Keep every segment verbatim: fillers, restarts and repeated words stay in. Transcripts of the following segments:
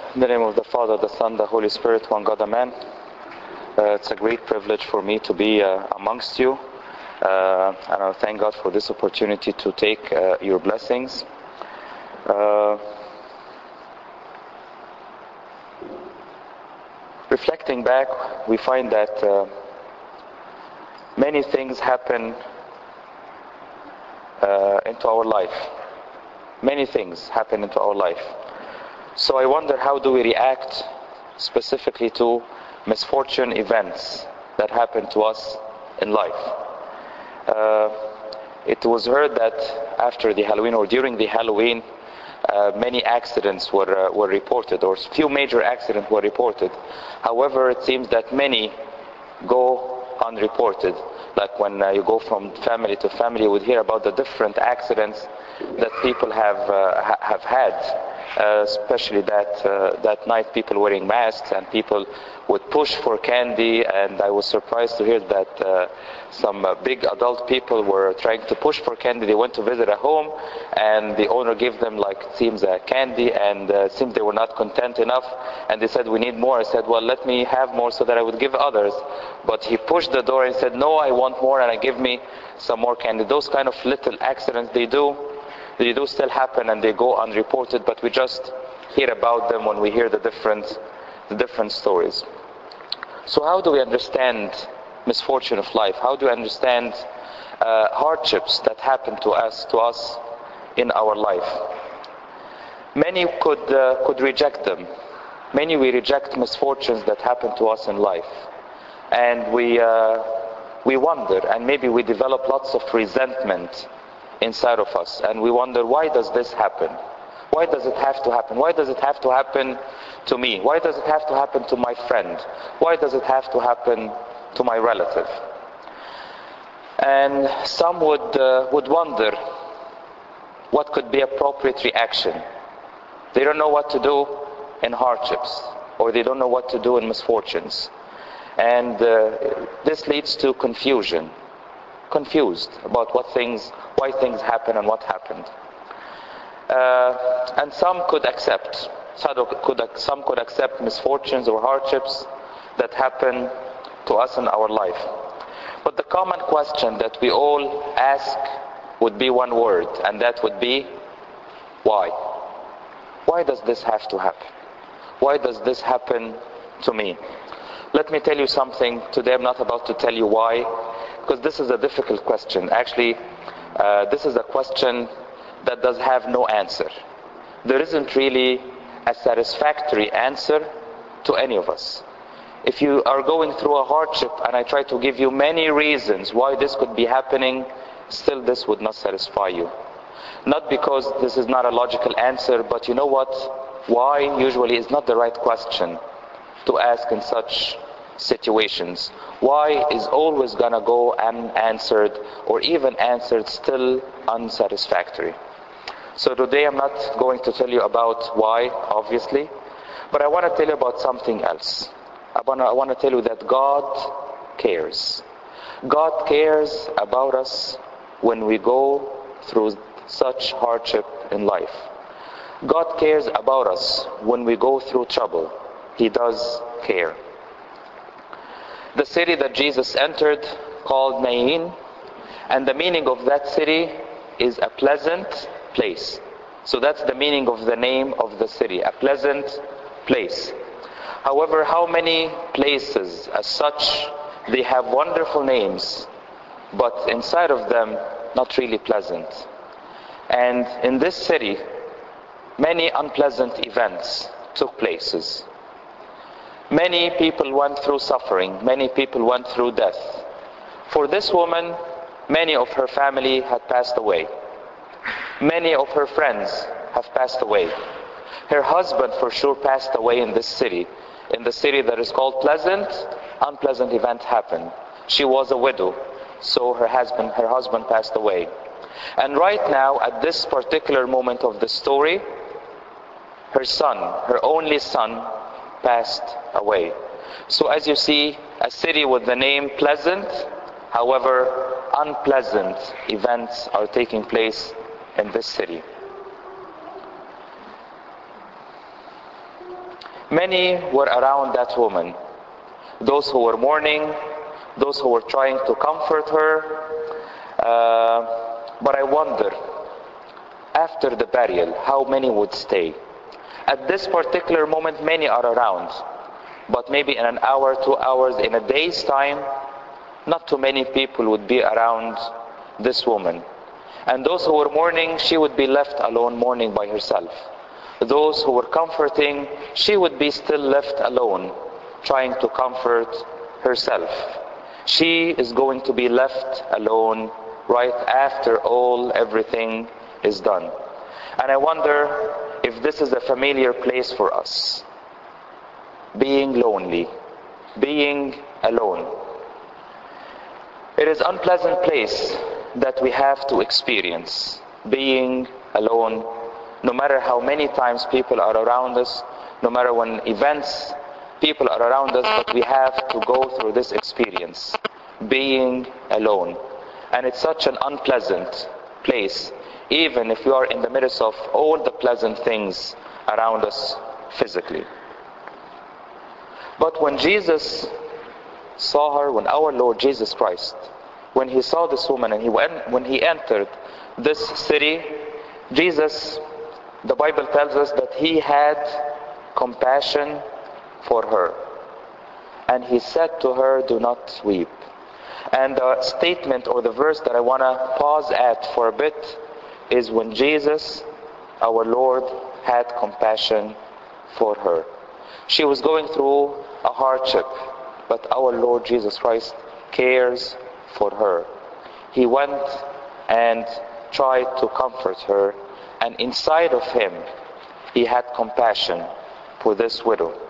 In the name of the Father, the Son, the Holy Spirit, one God, Amen. Uh, it's a great privilege for me to be uh, amongst you. Uh, and I thank God for this opportunity to take uh, your blessings. Uh, reflecting back, we find that uh, many things happen uh, into our life. Many things happen into our life. So I wonder, how do we react specifically to misfortune events that happen to us in life? Uh, it was heard that after the Halloween or during the Halloween, uh, many accidents were uh, were reported, or few major accidents were reported. However, it seems that many go unreported. Like when uh, you go from family to family, you would hear about the different accidents that people have uh, ha- have had. Uh, especially that uh, that night, people wearing masks and people would push for candy, and I was surprised to hear that uh, some uh, big adult people were trying to push for candy. They went to visit a home, and the owner gave them, like, it seems, uh, candy, and uh, it seems they were not content enough, and they said, "We need more." I said, "Well, let me have more so that I would give others." But he pushed the door and said, "No, I want more," and I give me some more candy. Those kind of little accidents, they do They do still happen, and they go unreported, but we just hear about them when we hear the different, the different stories. So how do we understand misfortune of life? How do we understand uh, hardships that happen to us, to us in our life? Many could uh, could reject them. Many we reject misfortunes that happen to us in life, and we uh, we wonder, and maybe we develop lots of resentment inside of us, and we wonder, why does this happen? Why does it have to happen? Why does it have to happen to me? Why does it have to happen to my friend? Why does it have to happen to my relative? And some would uh, would wonder what could be appropriate reaction. They don't know what to do in hardships, or they don't know what to do in misfortunes, and uh, this leads to confusion. Confused about what things, why things happen and what happened. Uh, and some could accept, some could, some could accept misfortunes or hardships that happen to us in our life. But the common question that we all ask would be one word, and that would be, why? Why does this have to happen? Why does this happen to me? Let me tell you something. Today I'm not about to tell you why, because this is a difficult question. Actually, uh, this is a question that does have no answer. There isn't really a satisfactory answer to any of us. If you are going through a hardship and I try to give you many reasons why this could be happening, still this would not satisfy you. Not because this is not a logical answer, but you know what? Why usually is not the right question to ask in such situations. Why is always gonna go unanswered, or even answered still unsatisfactory. So today I'm not going to tell you about why, obviously, but I want to tell you about something else. I want to I want to tell you that God cares. God cares about us when we go through such hardship in life. God cares about us when we go through trouble. He does care. The city that Jesus entered, called Nain, and the meaning of that city is a pleasant place. So that's the meaning of the name of the city, a pleasant place. However, how many places as such, they have wonderful names, but inside of them not really pleasant. And in this city, many unpleasant events took places. Many people went through suffering. Many people went through death. For this woman, many of her family had passed away. Many of her friends have passed away. Her husband for sure passed away in this city. In the city that is called Pleasant, unpleasant event happened. She was a widow, so her husband, her husband passed away. And right now, at this particular moment of the story, her son, her only son, passed away. So as you see, a city with the name Pleasant, however, unpleasant events are taking place in this city. Many were around that woman. Those who were mourning, those who were trying to comfort her. Uh, but I wonder, after the burial, how many would stay? At this particular moment, many are around. But maybe in an hour, two hours, in a day's time, not too many people would be around this woman. And those who were mourning, she would be left alone mourning by herself. Those who were comforting, she would be still left alone, trying to comfort herself. She is going to be left alone right after all, everything is done. And I wonder if this is a familiar place for us. Being lonely, being alone. It is an unpleasant place that we have to experience, being alone. No matter how many times people are around us, no matter when events, people are around us, but we have to go through this experience, being alone. And it's such an unpleasant place, even if we are in the midst of all the pleasant things around us physically. But when Jesus saw her, when our Lord Jesus Christ, when he saw this woman and he went, when he entered this city, Jesus, the Bible tells us that he had compassion for her. And he said to her, do not weep. And the statement or the verse that I want to pause at for a bit is when Jesus, our Lord, had compassion for her. She was going through a hardship, but our Lord Jesus Christ cares for her. He went and tried to comfort her, and inside of him, he had compassion for this widow.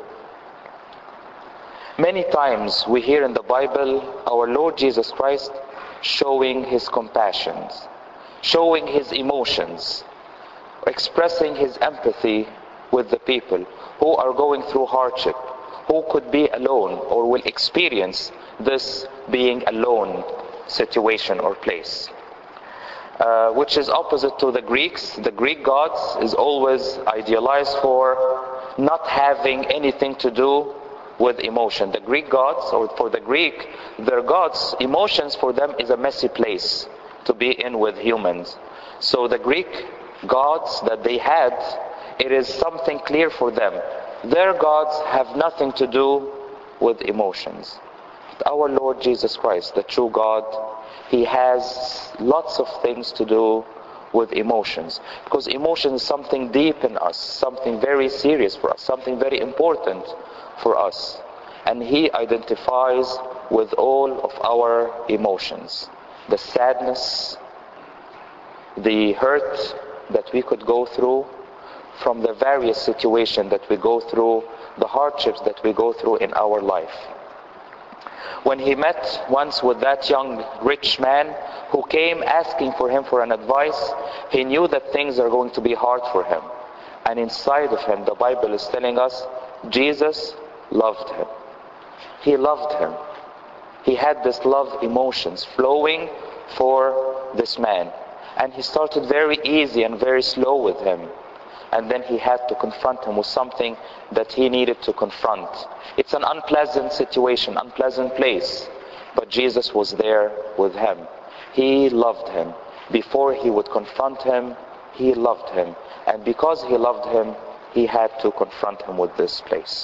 Many times we hear in the Bible our Lord Jesus Christ showing his compassion, showing his emotions, expressing his empathy with the people who are going through hardship, who could be alone or will experience this being alone situation or place. Uh, which is opposite to the Greeks. The Greek gods is always idealized for not having anything to do with emotion. The Greek gods, or for the Greek, their gods, emotions for them is a messy place to be in with humans. So the Greek gods that they had, it is something clear for them. Their gods have nothing to do with emotions. Our Lord Jesus Christ, the true God, he has lots of things to do with emotions. Because emotion is something deep in us, something very serious for us, something very important for us. And he identifies with all of our emotions. The sadness, the hurt that we could go through from the various situations that we go through, the hardships that we go through in our life. When he met once with that young rich man who came asking for him for an advice, he knew that things are going to be hard for him. And inside of him, the Bible is telling us, Jesus loved him. He loved him. He had this love emotions flowing for this man. And he started very easy and very slow with him. And then he had to confront him with something that he needed to confront. It's an unpleasant situation, unpleasant place. But Jesus was there with him. He loved him. Before he would confront him, he loved him. And because he loved him, he had to confront him with this place.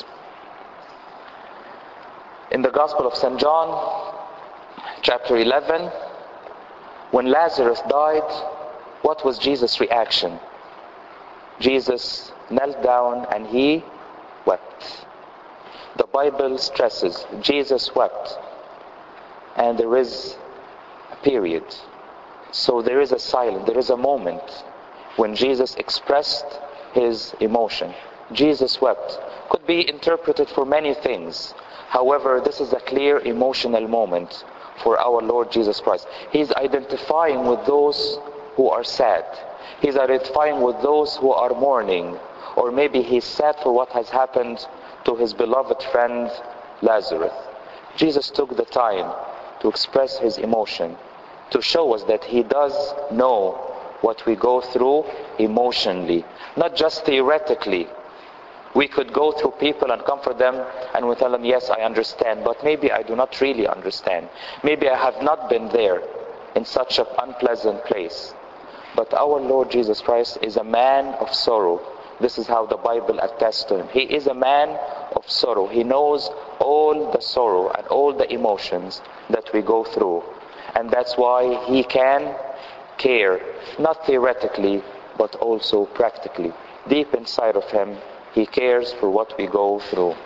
In the Gospel of Saint John, chapter eleven, when Lazarus died, what was Jesus' reaction? Jesus knelt down and he wept. The Bible stresses Jesus wept. And there is a period. So there is a silence, there is a moment when Jesus expressed his emotion. Jesus wept. Could be interpreted for many things. However, this is a clear emotional moment for our Lord Jesus Christ. He's identifying with those who are sad. He's identifying with those who are mourning. Or maybe he's sad for what has happened to his beloved friend Lazarus. Jesus took the time to express his emotion, to show us that he does know what we go through emotionally. Not just theoretically, We could go through people and comfort them, and we tell them, yes, I understand, but maybe I do not really understand. Maybe I have not been there in such an unpleasant place. But our Lord Jesus Christ is a man of sorrow. This is how the Bible attests to him. He is a man of sorrow. He knows all the sorrow and all the emotions that we go through. And that's why he can care, not theoretically, but also practically. Deep inside of him, he cares for what we go through.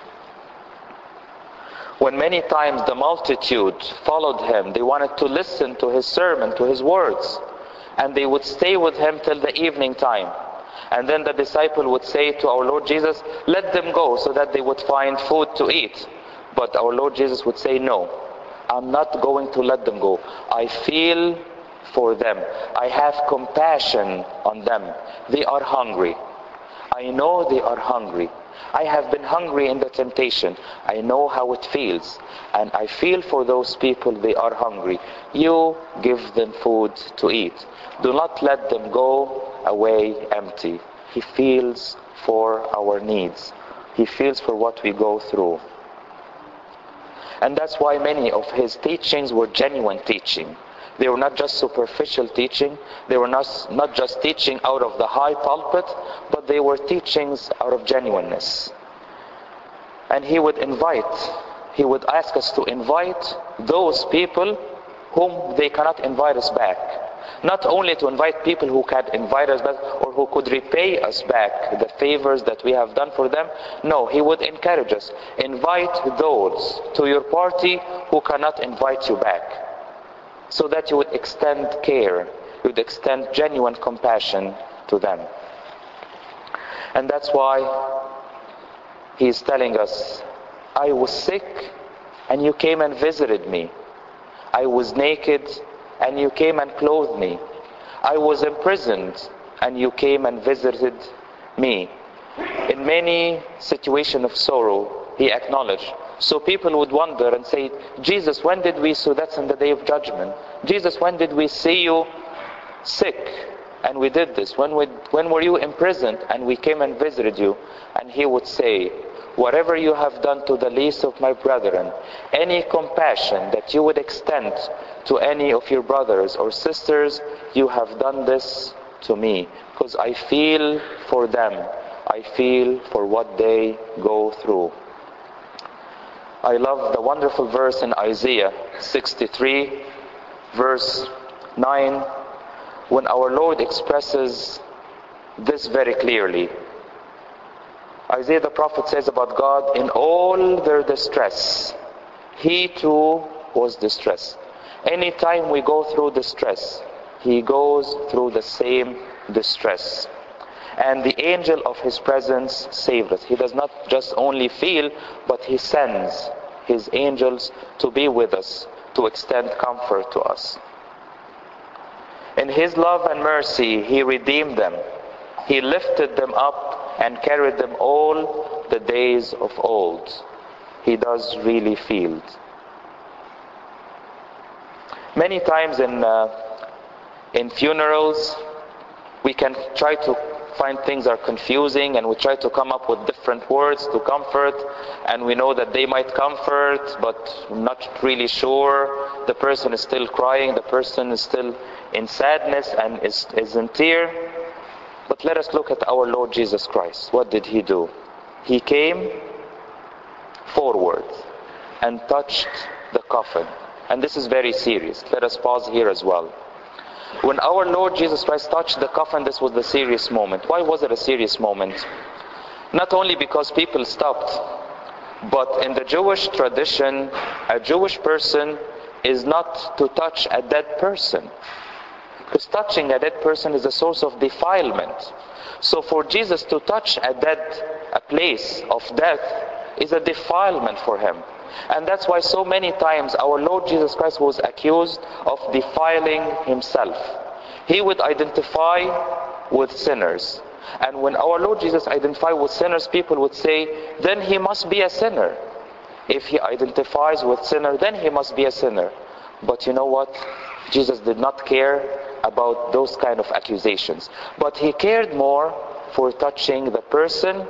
When many times the multitude followed him, they wanted to listen to his sermon, to his words, and they would stay with him till the evening time. And then the disciple would say to our Lord Jesus, let them go so that they would find food to eat. But our Lord Jesus would say, no, I'm not going to let them go. I feel for them. I have compassion on them. They are hungry. I know they are hungry. I have been hungry in the temptation. I know how it feels. And I feel for those people, they are hungry. You give them food to eat. Do not let them go away empty. He feels for our needs. He feels for what we go through. And that's why many of his teachings were genuine teaching. They were not just superficial teaching. They were not, not just teaching out of the high pulpit, but they were teachings out of genuineness. And he would invite, he would ask us to invite those people whom they cannot invite us back. Not only to invite people who can invite us back or who could repay us back the favors that we have done for them. No, he would encourage us. Invite those to your party who cannot invite you back. So that you would extend care, you would extend genuine compassion to them. And that's why he is telling us, I was sick and you came and visited me. I was naked and you came and clothed me. I was imprisoned and you came and visited me. In many situations of sorrow, he acknowledged. So people would wonder and say, Jesus, when did we, so that's on the day of judgment. Jesus, when did we see you sick and we did this? When, we, when were you imprisoned and we came and visited you? And he would say, whatever you have done to the least of my brethren, any compassion that you would extend to any of your brothers or sisters, you have done this to me. Because I feel for them. I feel for what they go through. I love the wonderful verse in Isaiah sixty-three, verse nine, when our Lord expresses this very clearly. Isaiah the prophet says about God, in all their distress, he too was distressed. Anytime we go through distress, he goes through the same distress. And the angel of his presence saved us. He does not just only feel, but he sends his angels to be with us, to extend comfort to us. In his love and mercy, he redeemed them. He lifted them up and carried them all the days of old. He does really feel. Many times in, uh, in funerals, we can try to find things are confusing and we try to come up with different words to comfort, and we know that they might comfort but not really sure. The person is still crying, the person is still in sadness and is, is in tear. But let us look at our Lord Jesus Christ. What did he do? He came forward and touched the coffin. And this is very serious. Let us pause here as well. When our Lord Jesus Christ touched the coffin, this was the serious moment. Why was it a serious moment? Not only because people stopped, but in the Jewish tradition, a Jewish person is not to touch a dead person. Because touching a dead person is a source of defilement. So for Jesus to touch a dead, a place of death is a defilement for him. And that's why so many times our Lord Jesus Christ was accused of defiling himself. He would identify with sinners. And when our Lord Jesus identified with sinners, people would say, then he must be a sinner. If he identifies with sinner, then he must be a sinner. But you know what? Jesus did not care about those kind of accusations. But he cared more for touching the person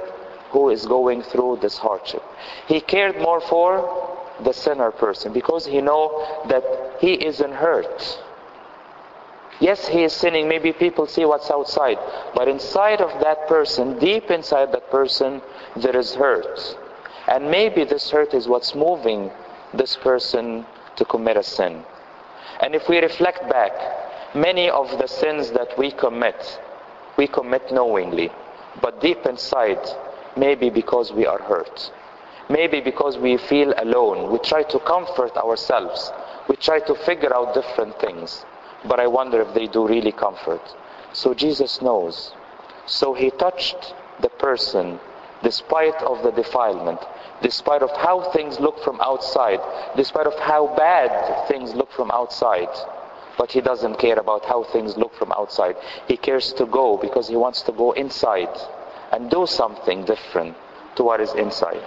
who is going through this hardship. He cared more for the sinner person because he know that he isn't hurt. Yes, he is sinning. Maybe people see what's outside, but inside of that person, deep inside that person, there is hurt. And maybe this hurt is what's moving this person to commit a sin. And if we reflect back, many of the sins that we commit, we commit knowingly, but deep inside, maybe because we are hurt. Maybe because we feel alone. We try to comfort ourselves. We try to figure out different things. But I wonder if they do really comfort. So Jesus knows. So he touched the person despite of the defilement, despite of how things look from outside, despite of how bad things look from outside. But he doesn't care about how things look from outside. He cares to go because he wants to go inside and do something different to what is inside.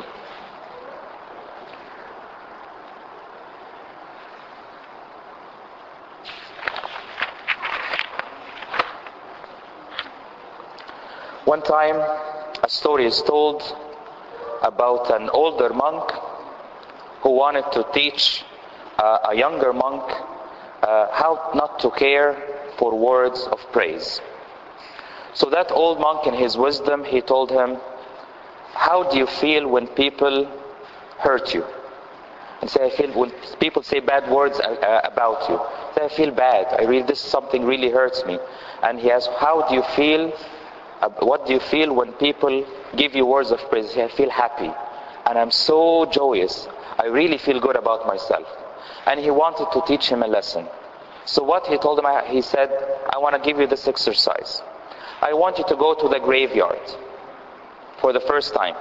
One time, a story is told about an older monk who wanted to teach uh, a younger monk uh, how not to care for words of praise. So that old monk, in his wisdom, he told him, how do you feel when people hurt you? And say, I feel when people say bad words uh, about you. Say, I feel bad. I really, this something really hurts me. And he asked, how do you feel? Uh, what do you feel when people give you words of praise? Say, I feel happy. And I'm so joyous. I really feel good about myself. And he wanted to teach him a lesson. So what he told him, he said, I want to give you this exercise. I want you to go to the graveyard for the first time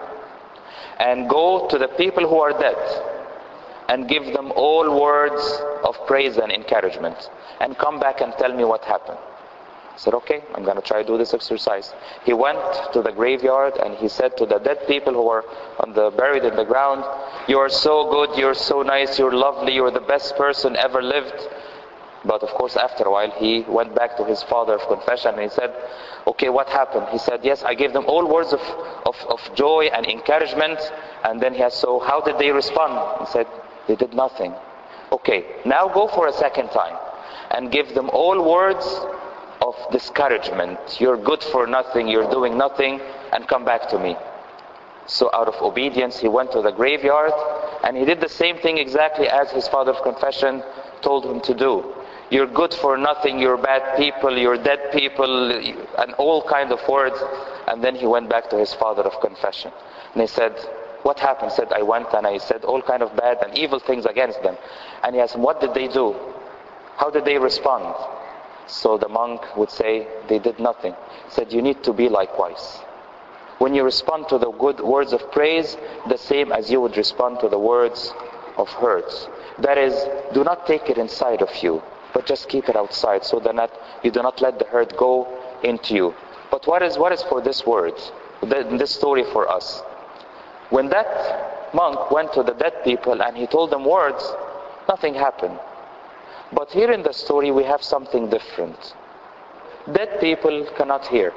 and go to the people who are dead and give them all words of praise and encouragement and come back and tell me what happened. I said, okay, I'm going to try to do this exercise. He went to the graveyard and he said to the dead people who were on the buried in the ground, you are so good, you're so nice, you're lovely, you're the best person ever lived. But of course, after a while, he went back to his father of confession and he said, okay, what happened? He said, yes, I gave them all words of, of, of joy and encouragement. And then he asked, so how did they respond? He said, they did nothing. Okay, now go for a second time and give them all words of discouragement. You're good for nothing, you're doing nothing, and come back to me. So out of obedience, he went to the graveyard and he did the same thing exactly as his father of confession told him to do. You're good for nothing, you're bad people, you're dead people, and all kind of words. And then he went back to his father of confession. And he said, what happened? He said, I went and I said all kind of bad and evil things against them. And he asked him, what did they do? How did they respond? So the monk would say, they did nothing. He said, you need to be likewise. When you respond to the good words of praise, the same as you would respond to the words of hurt. That is, do not take it inside of you, but just keep it outside so that not, you do not let the hurt go into you. But what is what is for this word, this story for us? When that monk went to the dead people and he told them words, nothing happened. But here in the story we have something different. Dead people cannot hear.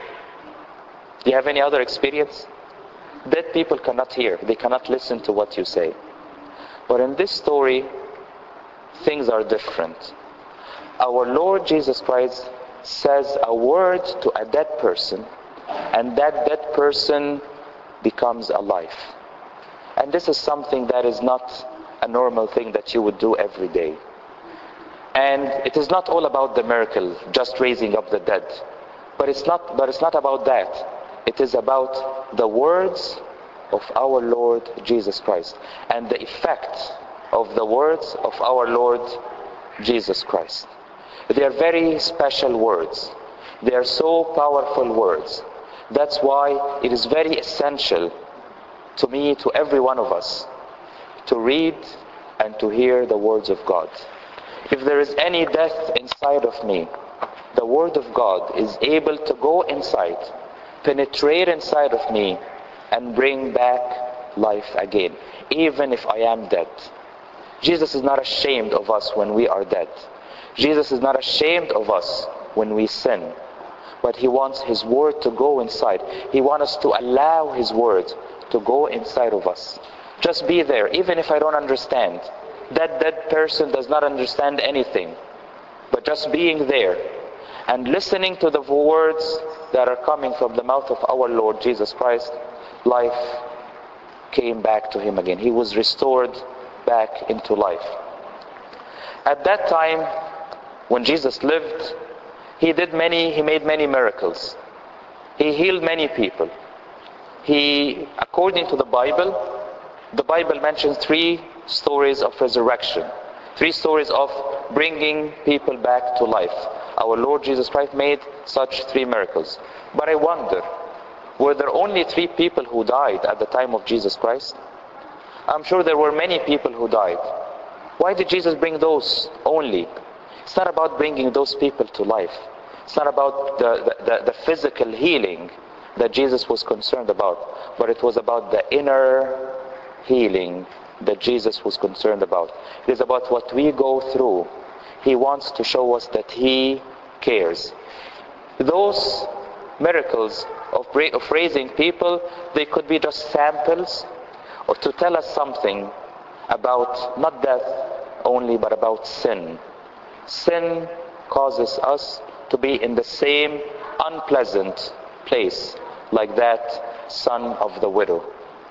Do you have any other experience? Dead people cannot hear. They cannot listen to what you say. But in this story, things are different. Our Lord Jesus Christ says a word to a dead person, and that dead person becomes alive. And this is something that is not a normal thing that you would do every day. And it is not all about the miracle, just raising up the dead. But it's not, but it's not about that. It is about the words of our Lord Jesus Christ and the effect of the words of our Lord Jesus Christ. They are very special words. They are so powerful words. That's why it is very essential to me, to every one of us, to read and to hear the words of God. If there is any death inside of me, the Word of God is able to go inside, penetrate inside of me, and bring back life again, even if I am dead. Jesus is not ashamed of us when we are dead. Jesus is not ashamed of us when we sin. But He wants His Word to go inside. He wants us to allow His Word to go inside of us. Just be there, even if I don't understand. That dead person does not understand anything. But just being there and listening to the words that are coming from the mouth of our Lord Jesus Christ, life came back to him again. He was restored back into life. At that time, when Jesus lived, he did many, he made many miracles. He healed many people. He, according to the Bible, the Bible mentions three stories of resurrection. Three stories of bringing people back to life. Our Lord Jesus Christ made such three miracles. But I wonder, were there only three people who died at the time of Jesus Christ? I'm sure there were many people who died. Why did Jesus bring those only? It's not about bringing those people to life. It's not about the, the, the physical healing that Jesus was concerned about, but it was about the inner healing that Jesus was concerned about. It is about what we go through. He wants to show us that He cares. Those miracles of, of raising people, they could be just samples, or to tell us something about not death only, but about sin. Sin causes us to be in the same unpleasant place like that son of the widow.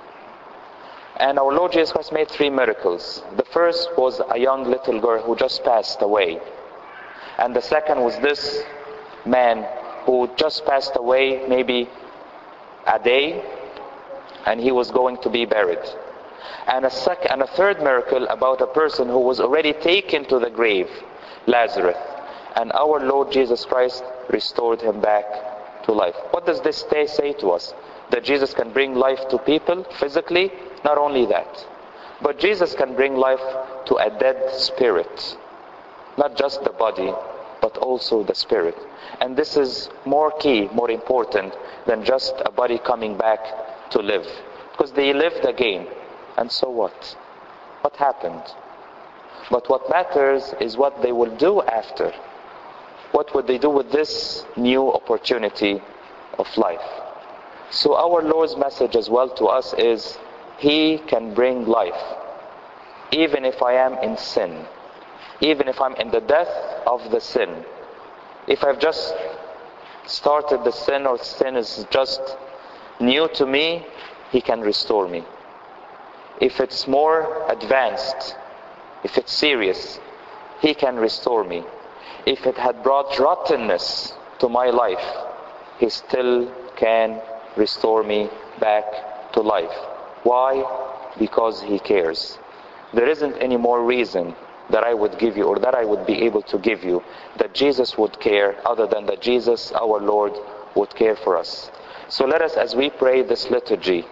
And our Lord Jesus Christ made three miracles. The first was a young little girl who just passed away. And the second was this man who just passed away maybe a day, and he was going to be buried. And a, sec- and a third miracle about a person who was already taken to the grave, Lazarus. And our Lord Jesus Christ restored him back to life. What does this say to us? That Jesus can bring life to people physically? Not only that, but Jesus can bring life to a dead spirit. Not just the body, but also the spirit. And this is more key, more important than just a body coming back to live. Because they lived again. And so what? What happened? But what matters is what they will do after. What would they do with this new opportunity of life? So our Lord's message as well to us is, He can bring life, even if I am in sin, even if I'm in the death of the sin. If I've just started the sin, or sin is just new to me, He can restore me. If it's more advanced, if it's serious, He can restore me. If it had brought rottenness to my life, He still can restore me back to life. Why? Because He cares. There isn't any more reason that I would give you, or that I would be able to give you, that Jesus would care, other than that Jesus, our Lord, would care for us. So let us, as we pray this liturgy,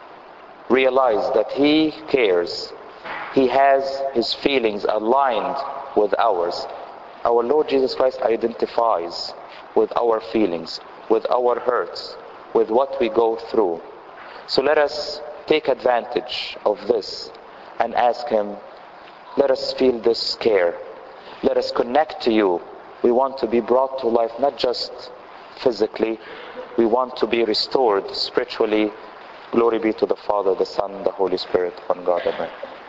realize that He cares. He has His feelings aligned with ours. Our Lord Jesus Christ identifies with our feelings, with our hurts, with what we go through. So let us take advantage of this and ask Him, let us feel this care. Let us connect to You. We want to be brought to life, not just physically. We want to be restored spiritually. Glory be to the Father, the Son, the Holy Spirit, one God. Amen.